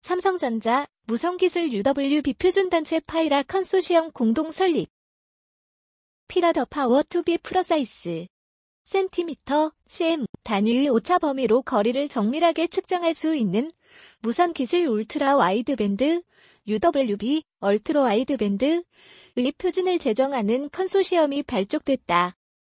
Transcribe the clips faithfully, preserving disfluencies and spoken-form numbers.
삼성전자, 무선기술 유더블유비 표준단체 파이라 컨소시엄 공동 설립. 피라 더 파워 투 비 프로사이스. 센티미터, 씨엠, 단위 오차 범위로 거리를 정밀하게 측정할 수 있는 무선기술 울트라 와이드밴드, 유더블유비, 얼트라 와이드밴드의 표준을 제정하는 컨소시엄이 발족됐다.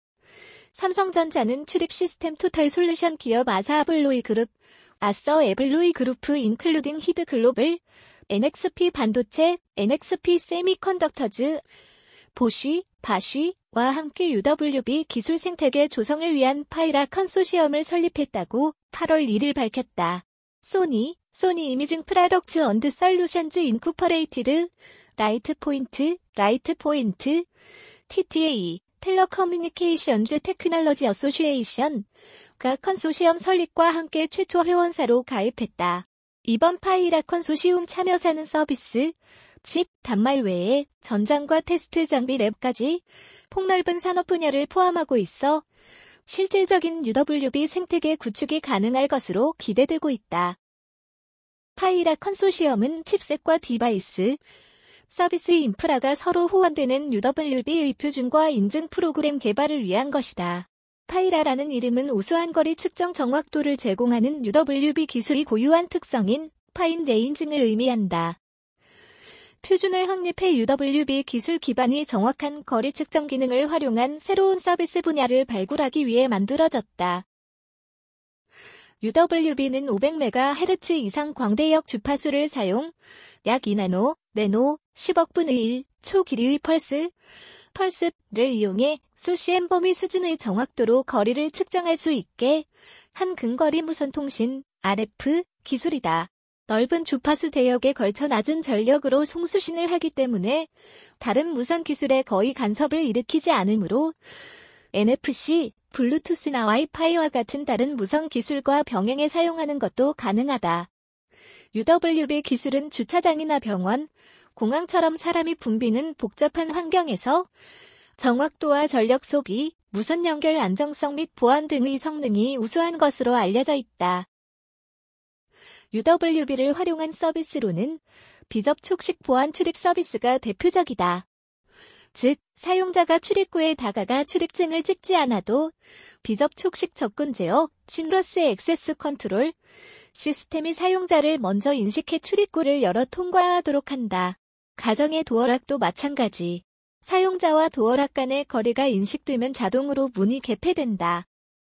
삼성전자는 출입 시스템 토탈 솔루션 기업 아사 아블로이 그룹, 아서 에블로이 그룹프 인클루딩 히드 글로벌, 엔엑스피 반도체, 엔엑스피 세미컨덕터즈, 보쉬, 바쉬와 함께 유더블유비 기술 생태계 조성을 위한 파이라 컨소시엄을 설립했다고 팔월 일일 밝혔다. 소니, 소니 이미징 프로덕츠 언드 솔루션즈 인코퍼레이티드, 라이트포인트, 라이트포인트, 티티에이, 텔레커뮤니케이션즈 테크놀로지 어소시에이션가 컨소시엄 설립과 함께 최초 회원사로 가입했다. 이번 파이라 컨소시엄 참여사는 서비스, 칩, 단말 외에 전장과 테스트 장비 랩까지 폭넓은 산업 분야를 포함하고 있어 실질적인 유더블유비 생태계 구축이 가능할 것으로 기대되고 있다. 파이라 컨소시엄은 칩셋과 디바이스, 서비스 인프라가 서로 호환되는 유더블유비의 표준과 인증 프로그램 개발을 위한 것이다. 파이라라는 이름은 우수한 거리 측정 정확도를 제공하는 유더블유비 기술이 고유한 특성인 파인 레인징을 의미한다. 표준을 확립해 유더블유비 기술 기반이 정확한 거리 측정 기능을 활용한 새로운 서비스 분야를 발굴하기 위해 만들어졌다. 유더블유비는 오백 메가헤르츠 이상 광대역 주파수를 사용, 약 이 나노, 내노, 십억분의 일 초 길이의 펄스, 펄스를 이용해 수시엠 범위 수준의 정확도로 거리를 측정할 수 있게 한 근거리 무선통신, 알에프, 기술이다. 넓은 주파수 대역에 걸쳐 낮은 전력으로 송수신을 하기 때문에 다른 무선 기술에 거의 간섭을 일으키지 않으므로 엔에프씨, 블루투스나 와이파이와 같은 다른 무선 기술과 병행해 사용하는 것도 가능하다. 유더블유비 기술은 주차장이나 병원, 공항처럼 사람이 붐비는 복잡한 환경에서 정확도와 전력 소비, 무선 연결 안정성 및 보안 등의 성능이 우수한 것으로 알려져 있다. 유더블유비를 활용한 서비스로는 비접촉식 보안 출입 서비스가 대표적이다. 즉, 사용자가 출입구에 다가가 출입증을 찍지 않아도 비접촉식 접근 제어, 심러스 액세스 컨트롤, 시스템이 사용자를 먼저 인식해 출입구를 열어 통과하도록 한다. 가정의 도어락도 마찬가지. 사용자와 도어락 간의 거리가 인식되면 자동으로 문이 개폐된다.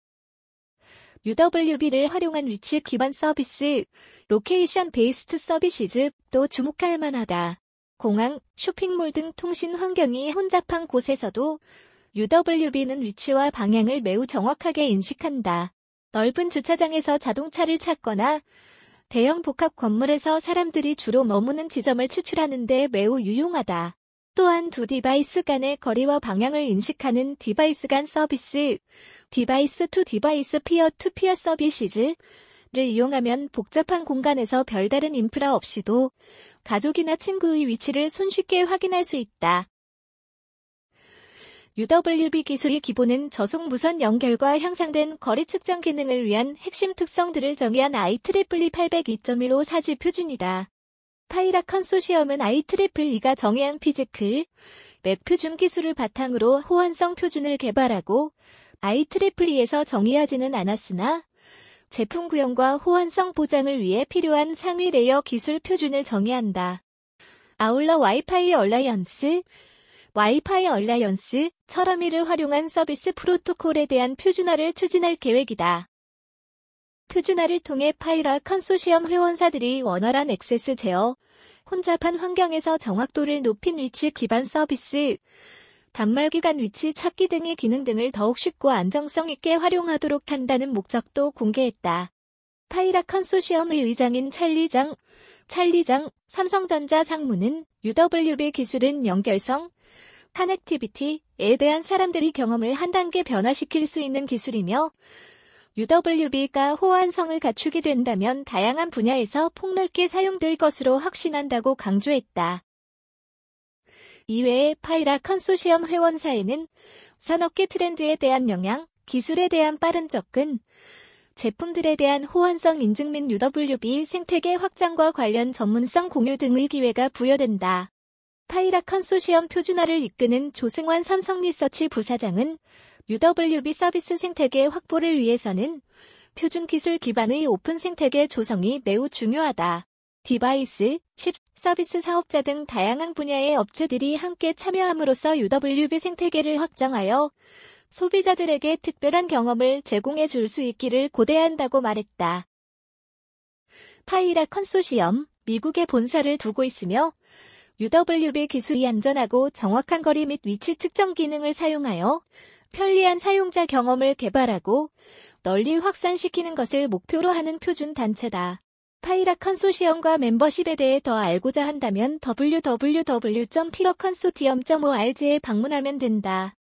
유더블유비를 활용한 위치 기반 서비스, 로케이션 베이스트 서비시즈도 주목할 만하다. 공항, 쇼핑몰 등 통신 환경이 혼잡한 곳에서도 유더블유비는 위치와 방향을 매우 정확하게 인식한다. 넓은 주차장에서 자동차를 찾거나 대형 복합 건물에서 사람들이 주로 머무는 지점을 추출하는 데 매우 유용하다. 또한 두 디바이스 간의 거리와 방향을 인식하는 디바이스 간 서비스, 디바이스 투 디바이스 피어 투 피어 서비시즈를 이용하면 복잡한 공간에서 별다른 인프라 없이도 가족이나 친구의 위치를 손쉽게 확인할 수 있다. 유더블유비 기술의 기본은 저속 무선 연결과 향상된 거리 측정 기능을 위한 핵심 특성들을 정의한 아이이이이 팔공이 점 일오 사지 표준이다. 파이라 컨소시엄은 아이이이이가 정의한 피지클, 맥 표준 기술을 바탕으로 호환성 표준을 개발하고 아이이이이에서 정의하지는 않았으나 제품 구현과 호환성 보장을 위해 필요한 상위 레이어 기술 표준을 정의한다. 아울러 와이파이 얼라이언스, 와이파이 얼라이언스처럼 이를 활용한 서비스 프로토콜에 대한 표준화를 추진할 계획이다. 표준화를 통해 파이라 컨소시엄 회원사들이 원활한 액세스 제어, 혼잡한 환경에서 정확도를 높인 위치 기반 서비스, 단말기간 위치 찾기 등의 기능 등을 더욱 쉽고 안정성 있게 활용하도록 한다는 목적도 공개했다. 파이라 컨소시엄의 의장인 찰리장, 찰리장, 삼성전자 상무는 유더블유비 기술은 연결성, 커넥티비티에 대한 사람들이 경험을 한 단계 변화시킬 수 있는 기술이며 유더블유비가 호환성을 갖추게 된다면 다양한 분야에서 폭넓게 사용될 것으로 확신한다고 강조했다. 이외에 파이라 컨소시엄 회원사에는 산업계 트렌드에 대한 영향, 기술에 대한 빠른 접근, 제품들에 대한 호환성 인증 및 유더블유비 생태계 확장과 관련 전문성 공유 등의 기회가 부여된다. 파이라 컨소시엄 표준화를 이끄는 조승환 삼성리서치 부사장은 유더블유비 서비스 생태계 확보를 위해서는 표준 기술 기반의 오픈 생태계 조성이 매우 중요하다. 디바이스, 칩, 서비스 사업자 등 다양한 분야의 업체들이 함께 참여함으로써 유더블유비 생태계를 확장하여 소비자들에게 특별한 경험을 제공해 줄 수 있기를 고대한다고 말했다. 파이라 컨소시엄, 미국에 본사를 두고 있으며 유더블유비 기술이 안전하고 정확한 거리 및 위치 측정 기능을 사용하여 편리한 사용자 경험을 개발하고 널리 확산시키는 것을 목표로 하는 표준 단체다. 파이라 컨소시엄과 멤버십에 대해 더 알고자 한다면 더블유 더블유 더블유 점 피러 컨소티엄 점 오알지에 방문하면 된다.